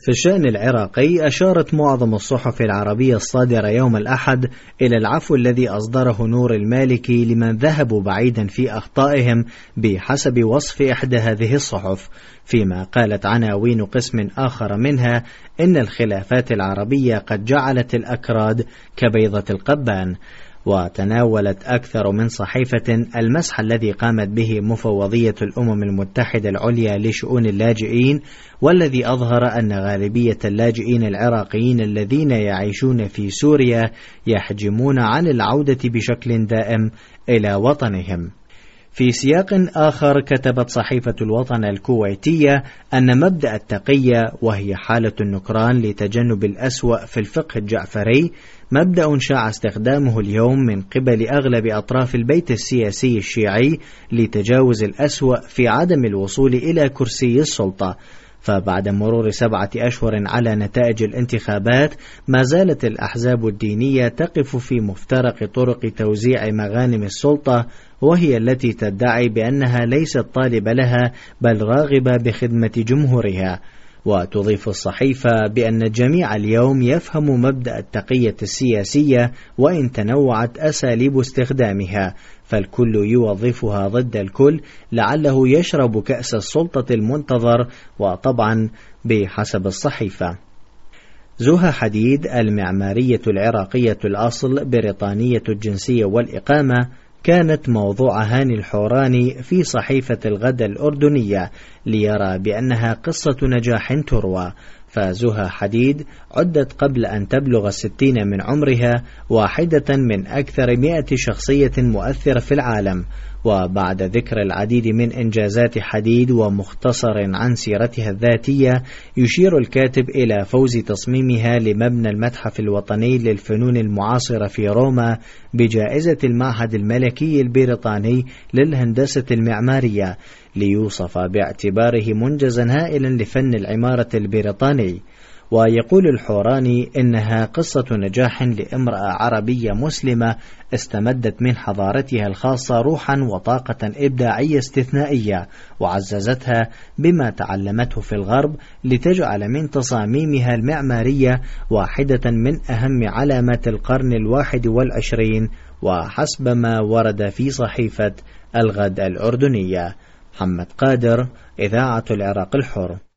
في الشأن العراقي، أشارت معظم الصحف العربية الصادرة يوم الأحد إلى العفو الذي أصدره نور المالكي لمن ذهبوا بعيدا في أخطائهم بحسب وصف إحدى هذه الصحف، فيما قالت عناوين قسم آخر منها إن الخلافات العربية قد جعلت الأكراد كبيضة القبان. وتناولت أكثر من صحيفة المسح الذي قامت به مفوضية الأمم المتحدة العليا لشؤون اللاجئين، والذي أظهر أن غالبية اللاجئين العراقيين الذين يعيشون في سوريا يحجمون عن العودة بشكل دائم إلى وطنهم. في سياق آخر، كتبت صحيفة الوطن الكويتية أن مبدأ التقية، وهي حالة النكران لتجنب الأسوأ في الفقه الجعفري، مبدأ شاع استخدامه اليوم من قبل أغلب أطراف البيت السياسي الشيعي لتجاوز الأسوأ في عدم الوصول إلى كرسي السلطة. فبعد مرور 7 أشهر على نتائج الانتخابات، ما زالت الأحزاب الدينية تقف في مفترق طرق توزيع مغانم السلطة، وهي التي تدعي بأنها ليست طالبة لها بل راغبة بخدمة جمهورها. وتضيف الصحيفة بأن الجميع اليوم يفهم مبدأ التقية السياسية، وإن تنوعت أساليب استخدامها فالكل يوظفها ضد الكل لعله يشرب كأس السلطة المنتظر. وطبعا بحسب الصحيفة، زها حديد المعمارية العراقية الأصل بريطانية الجنسية والإقامة كانت موضوع هاني الحوراني في صحيفة الغد الأردنية ليرى بأنها قصة نجاح تروى. فزها حديد عدت قبل أن تبلغ 60 من عمرها، واحدة من أكثر 100 شخصية مؤثرة في العالم. وبعد ذكر العديد من إنجازات حديد ومختصر عن سيرتها الذاتية، يشير الكاتب إلى فوز تصميمها لمبنى المتحف الوطني للفنون المعاصرة في روما بجائزة المعهد الملكي البريطاني للهندسة المعمارية، ليوصف باعتباره منجزا هائلا لفن العمارة البريطاني. ويقول الحوراني إنها قصة نجاح لامرأة عربية مسلمة استمدت من حضارتها الخاصة روحا وطاقة إبداعية استثنائية، وعززتها بما تعلمته في الغرب لتجعل من تصاميمها المعمارية واحدة من أهم علامات القرن 21، وحسب ما ورد في صحيفة الغد الأردنية. محمد قادر، إذاعة العراق الحر.